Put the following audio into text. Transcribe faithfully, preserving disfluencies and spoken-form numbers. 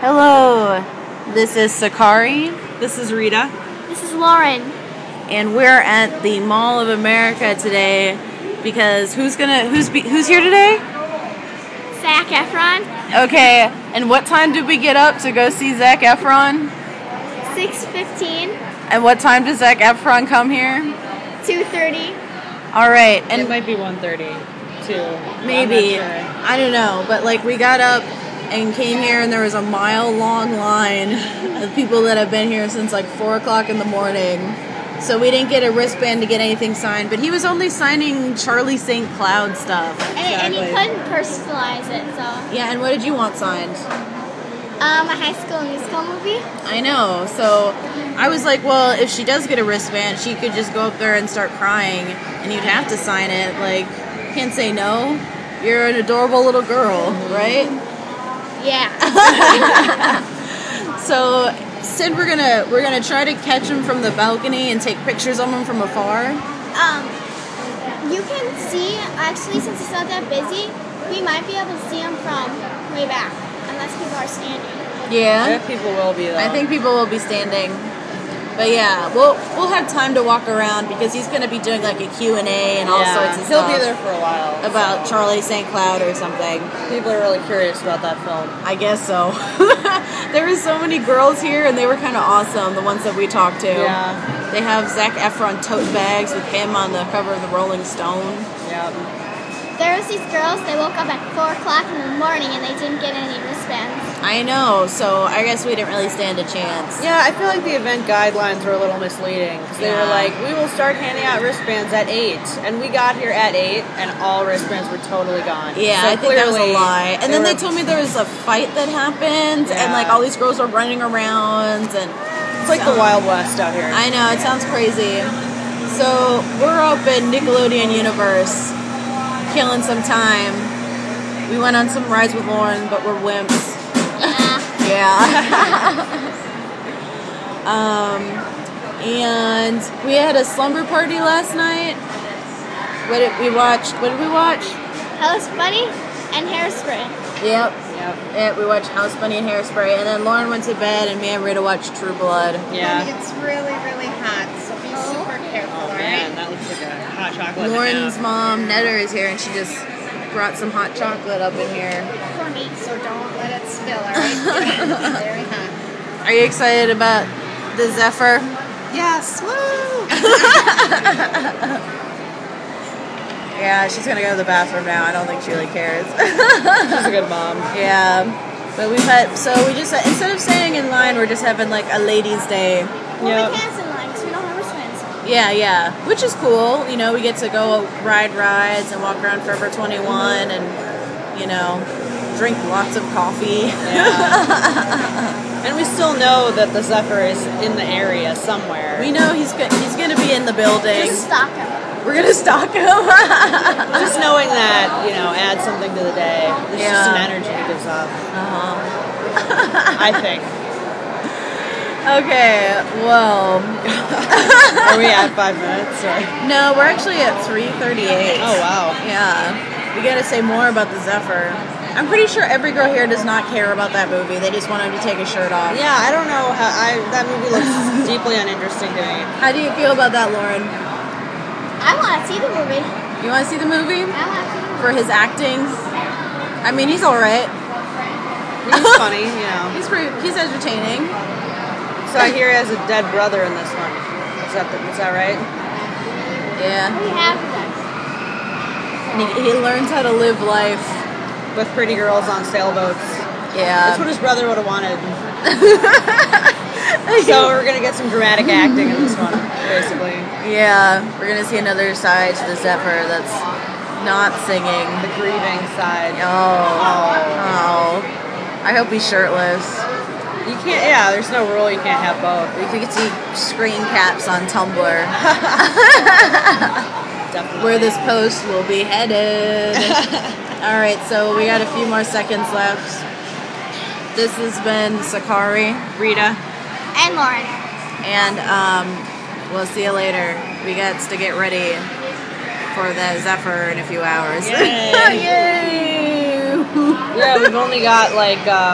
Hello, this is Sakari. This is Rita. This is Lauren. And we're at the Mall of America today because who's gonna who's be, who's here today? Zac Efron. Okay, and what time did we get up to go see Zac Efron? six fifteen. And what time does Zac Efron come here? two thirty. All right, and it might be one thirty too. Maybe. I'm not sure. I don't know, but like we got up and came here and there was a mile long line of people that have been here since like four o'clock in the morning. So we didn't get a wristband to get anything signed, but he was only signing Charlie Saint Cloud stuff. And, Exactly. and you couldn't personalize it, so. Yeah, and what did you want signed? Um, a High School Musical movie. I know. So I was like, well, if she does get a wristband, she could just go up there and start crying, and you'd have to sign it. Like, can't say no. You're an adorable little girl, right? Yeah. So Sid, we're gonna we're gonna try to catch him from the balcony and take pictures of him from afar. um, you can see, actually, since it's not that busy, we might be able to see him from way back, unless people are standing. I Yeah, bet people will be though. I think people will be standing. But yeah, we'll we'll have time to walk around because he's gonna be doing like a Q and A and all yeah, sorts of he'll stuff be there for a while. about so. Charlie Saint Cloud or something. People are really curious about that film. I guess so. There were so many girls here, and they were kind of awesome. The ones that we talked to. Yeah. They have Zac Efron tote bags with him on the cover of the Rolling Stone. Yeah. There was these girls, they woke up at four o'clock in the morning and they didn't get any wristbands. I know. So I guess we didn't really stand a chance. Yeah, I feel like the event guidelines were a little misleading because they Yeah. were like, we will start handing out wristbands at eight, and we got here at eight, and all wristbands were totally gone. Yeah, So I think that was a clearly lie. And then they were- told me there was a fight that happened, and Yeah. like all these girls were running around, and It's like the Wild West out here. I know, it sounds crazy. So we're up in Nickelodeon Universe, killing some time. We went on some rides with Lauren, but we're wimps. Yeah. Yeah. um, and we had a slumber party last night. What did we watch? What did we watch? House Bunny and Hairspray. Yep. Yep. Yeah, we watched House Bunny and Hairspray, and then Lauren went to bed, and me and Rita watched True Blood. Yeah. It's really, really hot, so be super careful, Oh all man, right? that looks like a hot chocolate. Lauren's nap. mom, Netter, is here, and she just brought some hot chocolate up in here. For me. So don't let it spill, all right? It's very hot. Are you excited about the Zephyr? Yes, woo! Yeah, she's gonna go to the bathroom now. I don't think she really cares. She's a good mom. Yeah, but we've had so we just instead of staying in line, we're just having like a ladies' day. Well, Yep. we can't sit in line because we don't have wristbands. Yeah, yeah, which is cool. You know, we get to go ride rides and walk around Forever twenty-one, and you know, drink lots of coffee. Yeah. And we still know that the Zephyr is in the area somewhere. We know he's go- he's gonna be in the building. Just stalk him. We're gonna stalk him. Just knowing that, you know, adds something to the day. There's just some Yeah. energy it gives off. Uh-huh. I think. Okay, well, Are we at five minutes? Or? no, we're actually at three thirty-eight. Oh wow. Yeah, we gotta say more about the Zephyr. I'm pretty sure every girl here does not care about that movie. They just want him to take his shirt off. Yeah, I don't know how I that movie looks deeply uninteresting to me. How do you feel about that, Lauren? I want to see the movie. You want to see the movie? I want to see the movie. For his acting? I mean, he's alright. He's funny, you know. He's pretty, he's entertaining. So I hear he has a dead brother in this one. Is that the, is that right? Yeah. We have that. And he, he learns how to live life. With pretty girls on sailboats. That's what Yeah. his brother would have wanted. So we're gonna get some dramatic acting in this one, basically. Yeah, we're gonna see another side to the Zephyr that's not singing. The grieving side. Oh. Oh. Oh. I hope he's shirtless. You can't. Yeah, there's no rule. You can't have both. We could see screen caps on Tumblr. Definitely. Where this post will be headed. Alright, so we got a few more seconds left. This has been Sakari, Rita. And Lauren. and um, we'll see you later. We got to get ready for the Zephyr in a few hours. Yay. Yay! Yeah, we've only got like. Uh,